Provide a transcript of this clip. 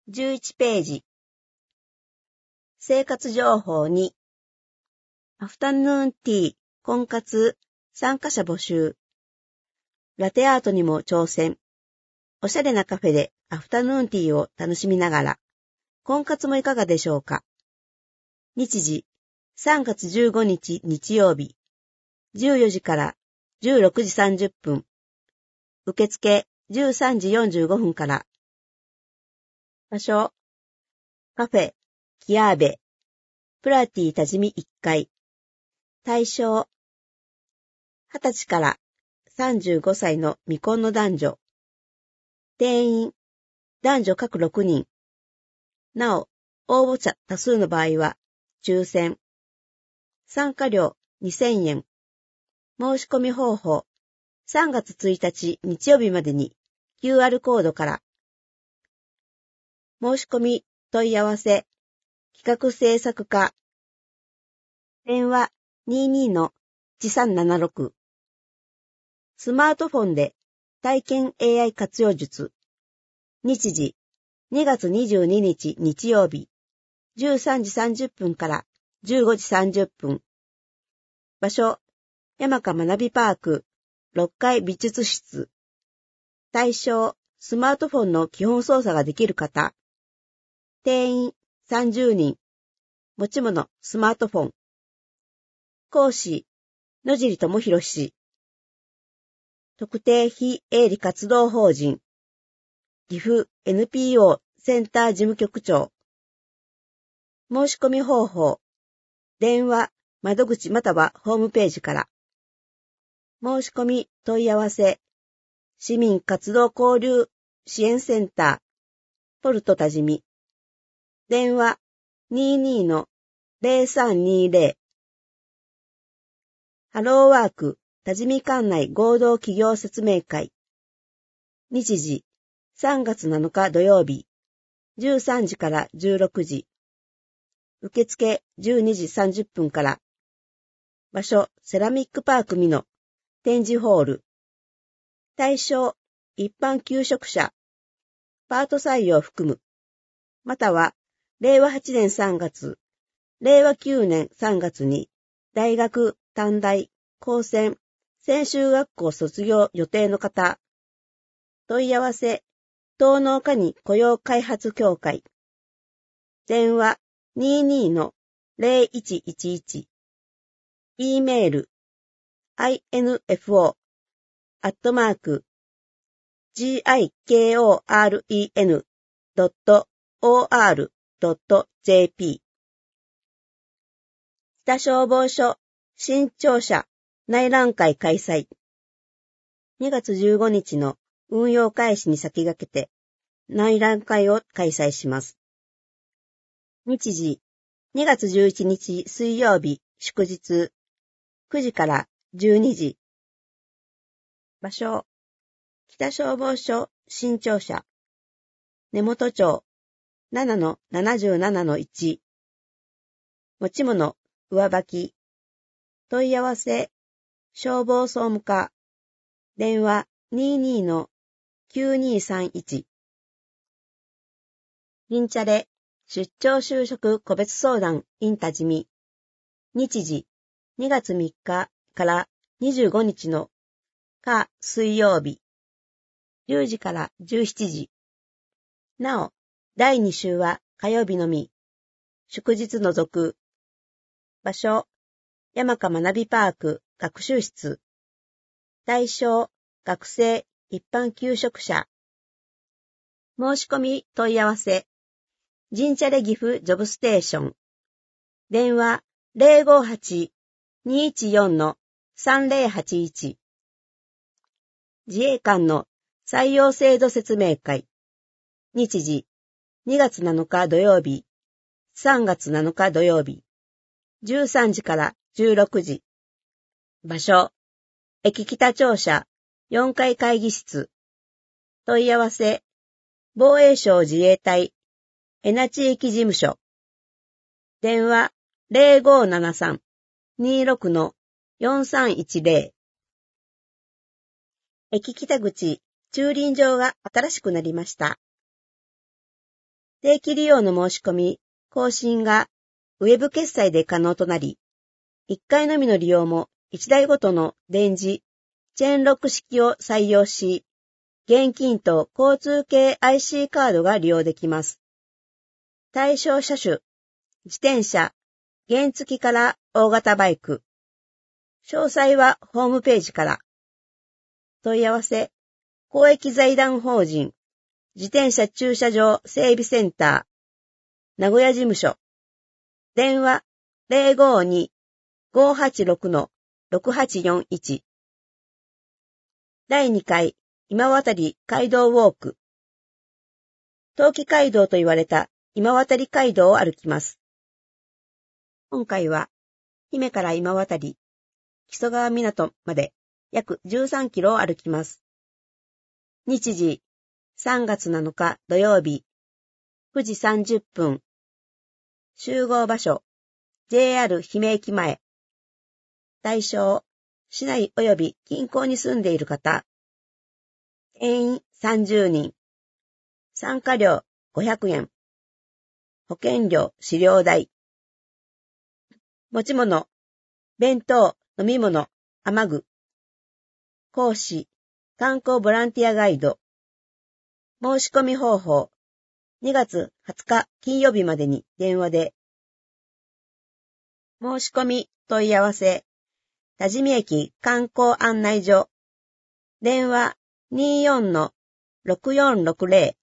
11ページ。生活情報に、アフタヌーンティー、婚活、参加者募集。ラテアートにも挑戦。おしゃれなカフェでアフタヌーンティーを楽しみながら、婚活もいかがでしょうか。日時、3月15日日曜日、14時から16時30分。受付13時45分から。場所、カフェ、キアーベ、プラティ多治見1階。対象、20歳から35歳の未婚の男女。定員、男女各6人。なお、応募者多数の場合は、抽選。参加料2000円。申し込み方法、3月1日日曜日までに QR コードから。申し込み、問い合わせ、企画制作課。電話22-1376。スマートフォンで体験 AI 活用術。日時2月22日日曜日13時30分から15時30分。場所、山香学びパーク6階美術室。対象、スマートフォンの基本操作ができる方。定員30人。持ち物スマートフォン。講師、野尻智博氏。特定非営利活動法人。岐阜 NPO センター事務局長。申し込み方法。電話、窓口またはホームページから。申し込み、問い合わせ。市民活動交流支援センター。ポルト多治見。電話22-0320。ハローワーク多治見管内合同企業説明会。日時3月7日土曜日13時から16時。受付12時30分から。場所セラミックパーク美濃展示ホール。対象一般求職者。パート採用含む。または令和8年3月、令和9年3月に大学、短大、高専、専修学校卒業予定の方。問い合わせ、東農科に雇用開発協会。電話22-0111。E メール、info@gikoren.or.jp。北消防署、新庁舎、内覧会開催。2月15日の運用開始に先駆けて、内覧会を開催します。日時、2月11日水曜日、祝日、9時から12時。場所、北消防署、新庁舎、根本町、7-77-1。持ち物、上履き。問い合わせ、消防総務課。電話22-9231。リンチャレ、出張就職個別相談 in 多治見。日時、2月3日から25日の火水曜日。10時から17時。なお、第2週は火曜日のみ。祝日除く。場所、山香学びパーク学習室。対象、学生、一般求職者。申し込み問い合わせ。ジンチャレ岐阜ジョブステーション。電話058-214-3081。自衛官の採用制度説明会。日時、2月7日土曜日、3月7日土曜日、13時から16時。場所、駅北庁舎、4階会議室。問い合わせ、防衛省自衛隊、江那地域事務所。電話、0573-26-4310。駅北口、駐輪場が新しくなりました。 定期利用の申し込み、更新がウェブ決済で可能となり、1回のみの利用も1台ごとの電磁、チェーンロック式を採用し、現金と交通系 IC カードが利用できます。対象車種、自転車、原付から大型バイク。詳細はホームページから。問い合わせ、公益財団法人、自転車駐車場整備センター、名古屋事務所。電話、052-586-6841。第2回、今渡り街道ウォーク。冬季街道と言われた今渡り街道を歩きます。今回は、姫から今渡り、木曽川港まで約13キロを歩きます。日時、3月7日土曜日、9時30分。集合場所、JR 姫駅前。対象、市内及び近郊に住んでいる方。定員30人。参加料500円。保険料飼料代。持ち物、弁当、飲み物、雨具。講師、観光ボランティアガイド。申し込み方法、2月20日金曜日までに電話で。申し込み問い合わせ、多治見駅観光案内所。電話 24-6460